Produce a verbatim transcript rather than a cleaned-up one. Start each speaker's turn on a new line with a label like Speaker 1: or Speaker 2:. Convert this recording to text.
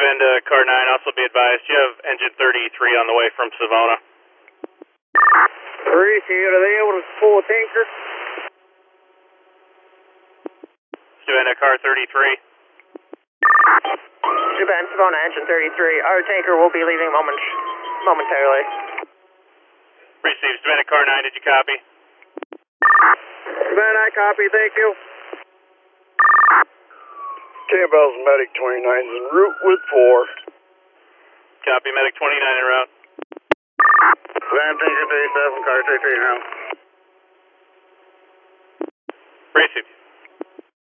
Speaker 1: Stuvenda, car nine, also be advised, you have engine thirty-three on the way from Savona.
Speaker 2: Appreciate it. Are they able to pull a tanker?
Speaker 1: Stuvenda, car thirty-three.
Speaker 3: Steuben, Savona, engine thirty-three. Our tanker will be leaving moment momentarily.
Speaker 1: Received. Stuvenda, car nine, did you copy?
Speaker 2: Steuben, I copy. Thank you.
Speaker 4: Campbell's Medic twenty-nine is en route with four.
Speaker 1: Copy, Medic twenty-nine en route.
Speaker 4: Van Tinker thirty-seven, car thirty-three now.
Speaker 1: Received.